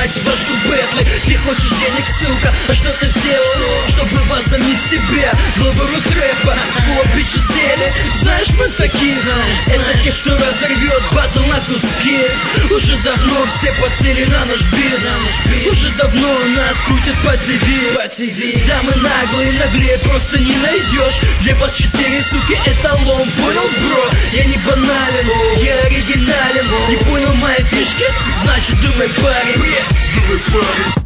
мать вашу Бентли. Ты хочешь денег, сука, а что ты сделал, чтобы возомнить себя? Глоборус рэпа, хобби чистели. Знаешь, мы такие, это те, кто разорвет батл на куски. Уже давно все подсели на наш бит. Уже давно нас крутят по ТВ. Да, мы наглые, наглее просто не найдешь. 2/4, суки, эталон, понял, бро? Я не банален, я оригинален. Не понял мои фишки? Значит, думай, парень.